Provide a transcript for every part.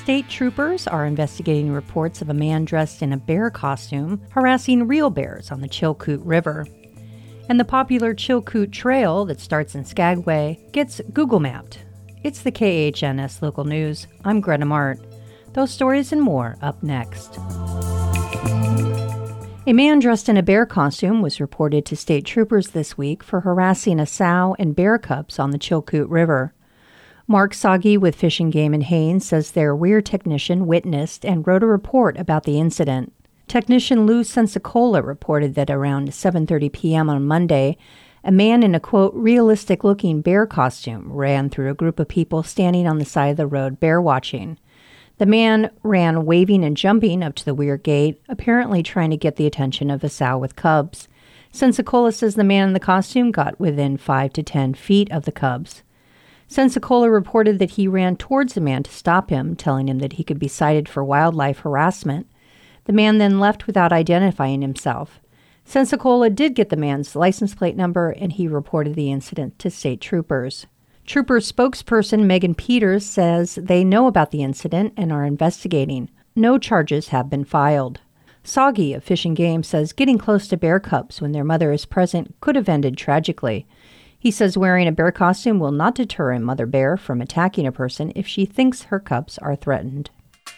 State troopers are investigating reports of a man dressed in a bear costume harassing real bears on the Chilkoot River. And the popular Chilkoot Trail that starts in Skagway gets Google mapped. It's the KHNS Local News. I'm Greta Mart. Those stories and more up next. A man dressed in a bear costume was reported to state troopers this week for harassing a sow and bear cubs on the Chilkoot River. Mark Sagi with Fish and Game in Haines says their weir technician witnessed and wrote a report about the incident. Technician Lou Sensacola reported that around 7:30 p.m. on Monday, a man in a, quote, realistic-looking bear costume ran through a group of people standing on the side of the road bear watching. The man ran waving and jumping up to the weir gate, apparently trying to get the attention of a sow with cubs. Sensacola says the man in the costume got within 5 to 10 feet of the cubs. Sensacola reported that he ran towards the man to stop him, telling him that he could be cited for wildlife harassment. The man then left without identifying himself. Sensacola did get the man's license plate number, and he reported the incident to state troopers. Trooper spokesperson Megan Peters says they know about the incident and are investigating. No charges have been filed. Sagi of Fish and Game says getting close to bear cubs when their mother is present could have ended tragically. He says wearing a bear costume will not deter a mother bear from attacking a person if she thinks her cubs are threatened.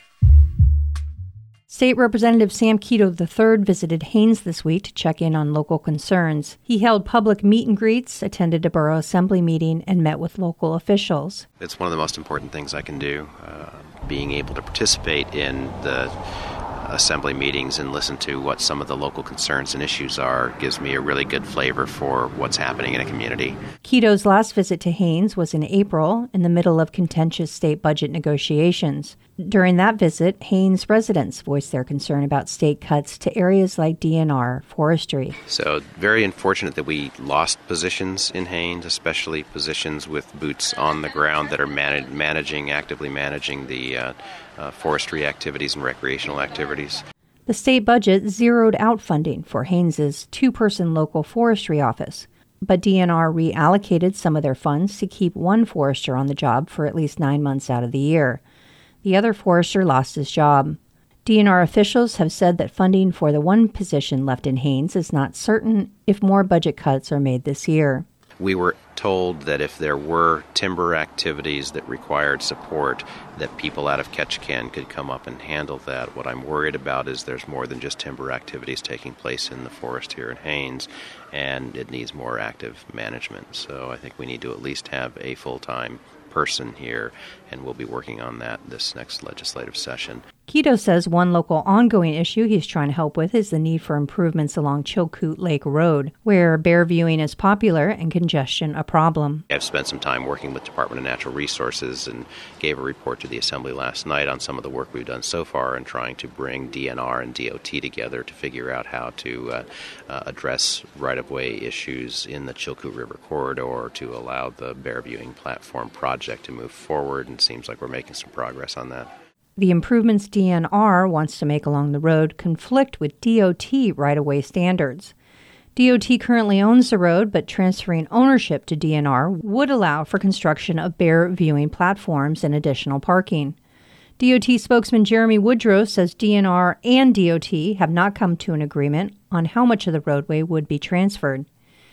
State Representative Sam Kito III visited Haines this week to check in on local concerns. He held public meet and greets, attended a borough assembly meeting, and met with local officials. It's one of the most important things I can do, being able to participate in the assembly meetings and listen to what some of the local concerns and issues are gives me a really good flavor for what's happening in a community. Kito's last visit to Haines was in April, in the middle of contentious state budget negotiations. During that visit, Haines residents voiced their concern about state cuts to areas like DNR forestry. So very unfortunate that we lost positions in Haines, especially positions with boots on the ground that are actively managing the forestry activities and recreational activities. The state budget zeroed out funding for Haines's two-person local forestry office, but DNR reallocated some of their funds to keep one forester on the job for at least 9 months out of the year. The other forester lost his job. DNR officials have said that funding for the one position left in Haines is not certain if more budget cuts are made this year. We were told that if there were timber activities that required support, that people out of Ketchikan could come up and handle that. What I'm worried about is there's more than just timber activities taking place in the forest here in Haines, and it needs more active management. So I think we need to at least have a full-time person here, and we'll be working on that this next legislative session. Kito says one local ongoing issue he's trying to help with is the need for improvements along Chilkoot Lake Road, where bear viewing is popular and congestion a problem. I've spent some time working with Department of Natural Resources and gave a report to the Assembly last night on some of the work we've done so far and trying to bring DNR and DOT together to figure out how to address right-of-way issues in the Chilkoot River corridor to allow the bear viewing platform project to move forward, and it seems like we're making some progress on that. The improvements DNR wants to make along the road conflict with DOT right-of-way standards. DOT currently owns the road, but transferring ownership to DNR would allow for construction of bear viewing platforms and additional parking. DOT spokesman Jeremy Woodrow says DNR and DOT have not come to an agreement on how much of the roadway would be transferred.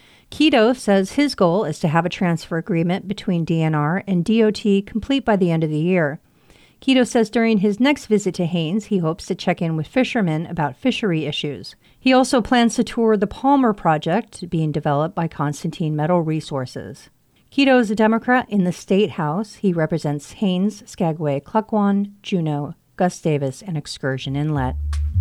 Kito says his goal is to have a transfer agreement between DNR and DOT complete by the end of the year. Kito says during his next visit to Haines, he hopes to check in with fishermen about fishery issues. He also plans to tour the Palmer Project being developed by Constantine Metal Resources. Kito is a Democrat in the State House. He represents Haines, Skagway, Klukwan, Juneau, Gustavus, and Excursion Inlet.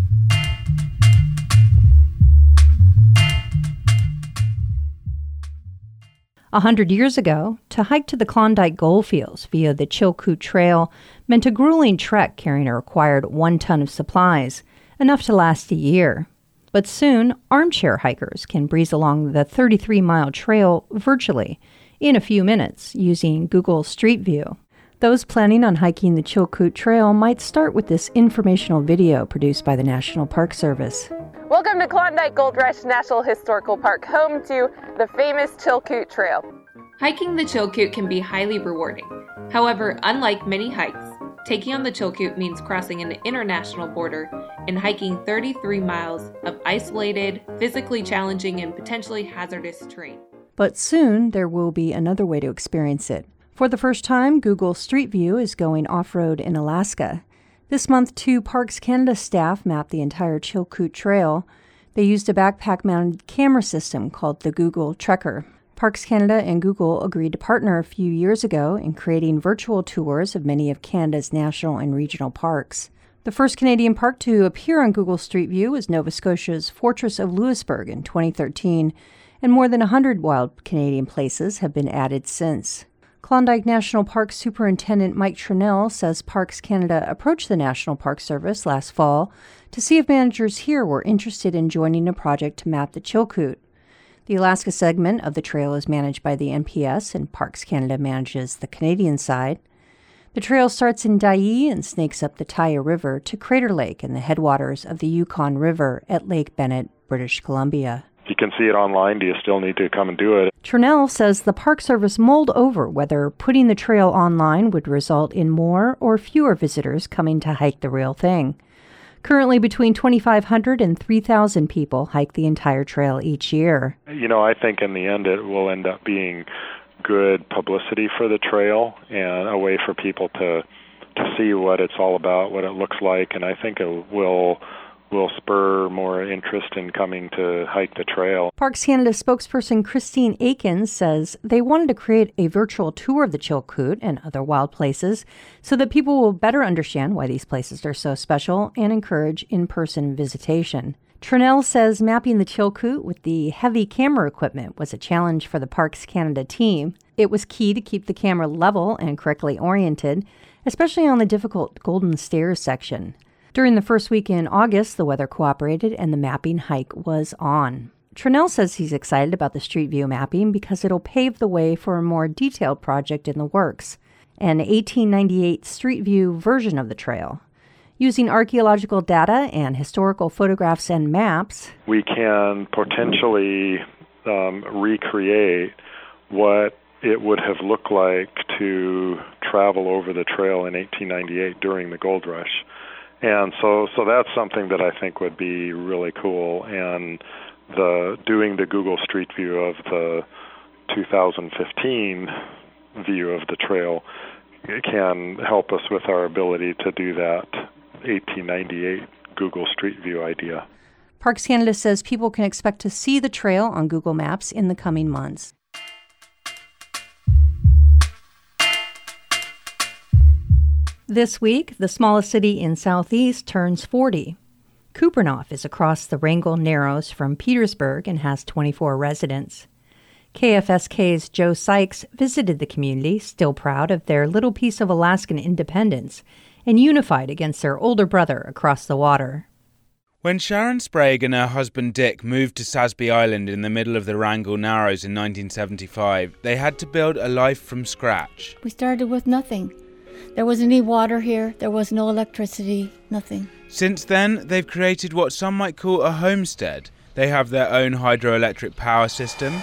A 100 years ago, to hike to the Klondike Goldfields via the Chilkoot Trail meant a grueling trek carrying a required 1 ton of supplies, enough to last a year. But soon, armchair hikers can breeze along the 33-mile trail virtually in a few minutes using Google Street View. Those planning on hiking the Chilkoot Trail might start with this informational video produced by the National Park Service. Welcome to Klondike Gold Rush National Historical Park, home to the famous Chilkoot Trail. Hiking the Chilkoot can be highly rewarding. However, unlike many hikes, Taking on the Chilkoot means crossing an international border and hiking 33 miles of isolated, physically challenging, and potentially hazardous terrain. But soon there will be another way to experience it. For the first time, Google Street View is going off-road in Alaska. This month, 2 Parks Canada staff mapped the entire Chilkoot Trail. They used a backpack-mounted camera system called the Google Trekker. Parks Canada and Google agreed to partner a few years ago in creating virtual tours of many of Canada's national and regional parks. The first Canadian park to appear on Google Street View was Nova Scotia's Fortress of Louisbourg in 2013, and more than 100 wild Canadian places have been added since. Klondike National Park Superintendent Mike Trunnell says Parks Canada approached the National Park Service last fall to see if managers here were interested in joining a project to map the Chilkoot. The Alaska segment of the trail is managed by the NPS, and Parks Canada manages the Canadian side. The trail starts in Dyea and snakes up the Taya River to Crater Lake and the headwaters of the Yukon River at Lake Bennett, British Columbia. You can see it online. Do you still need to come and do it? Trunnell says the Park Service mulled over whether putting the trail online would result in more or fewer visitors coming to hike the real thing. Currently, between 2,500 and 3,000 people hike the entire trail each year. I think in the end it will end up being good publicity for the trail and a way for people to see what it's all about, what it looks like, and I think it will spur more interest in coming to hike the trail. Parks Canada spokesperson Christine Aikens says they wanted to create a virtual tour of the Chilkoot and other wild places so that people will better understand why these places are so special and encourage in-person visitation. Trunnell says mapping the Chilkoot with the heavy camera equipment was a challenge for the Parks Canada team. It was key to keep the camera level and correctly oriented, especially on the difficult Golden Stairs section. During the first week in August, the weather cooperated and the mapping hike was on. Trunnell says he's excited about the Street View mapping because it'll pave the way for a more detailed project in the works, an 1898 Street View version of the trail. Using archaeological data and historical photographs and maps, we can potentially recreate what it would have looked like to travel over the trail in 1898 during the gold rush. And so that's something that I think would be really cool. And doing the Google Street View of the 2015 view of the trail can help us with our ability to do that 1898 Google Street View idea. Parks Canada says people can expect to see the trail on Google Maps in the coming months. This week, the smallest city in Southeast turns 40. Kupreanof is across the Wrangell Narrows from Petersburg and has 24 residents. KFSK's Joe Sykes visited the community, still proud of their little piece of Alaskan independence, and unified against their older brother across the water. When Sharon Sprague and her husband Dick moved to Sasby Island in the middle of the Wrangell Narrows in 1975, they had to build a life from scratch. We started with nothing. There wasn't any water here, there was no electricity, nothing. Since then, they've created what some might call a homestead. They have their own hydroelectric power system.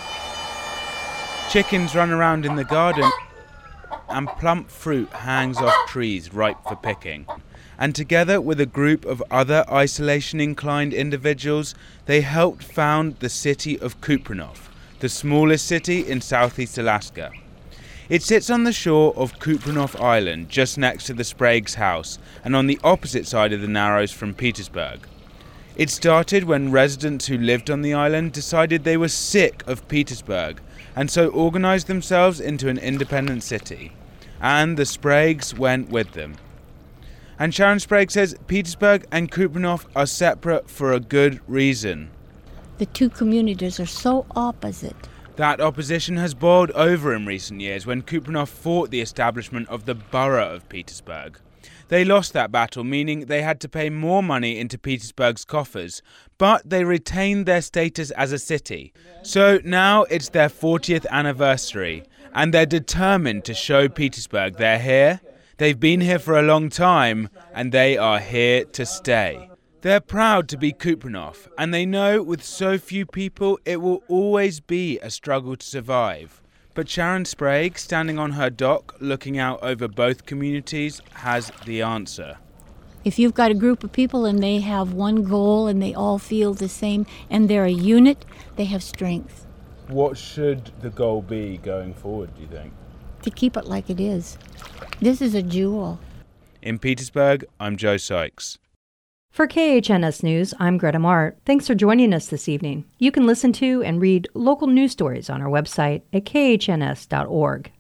Chickens run around in the garden, and plump fruit hangs off trees ripe for picking. And together with a group of other isolation-inclined individuals, they helped found the city of Kupreanof, the smallest city in southeast Alaska. It sits on the shore of Kupreanof Island, just next to the Sprague's house, and on the opposite side of the Narrows from Petersburg. It started when residents who lived on the island decided they were sick of Petersburg, and so organised themselves into an independent city. And the Spragues went with them. And Sharon Sprague says Petersburg and Kupreanof are separate for a good reason. The two communities are so opposite. That opposition has boiled over in recent years when Kupreanof fought the establishment of the borough of Petersburg. They lost that battle, meaning they had to pay more money into Petersburg's coffers, but they retained their status as a city. So now it's their 40th anniversary, and they're determined to show Petersburg they're here. They've been here for a long time, and they are here to stay. They're proud to be Kupreanof, and they know with so few people it will always be a struggle to survive. But Sharon Sprague, standing on her dock, looking out over both communities, has the answer. If you've got a group of people and they have one goal and they all feel the same and they're a unit, they have strength. What should the goal be going forward, do you think? To keep it like it is. This is a jewel. In Petersburg, I'm Joe Sykes. For KHNS News, I'm Greta Mart. Thanks for joining us this evening. You can listen to and read local news stories on our website at kHNS.org.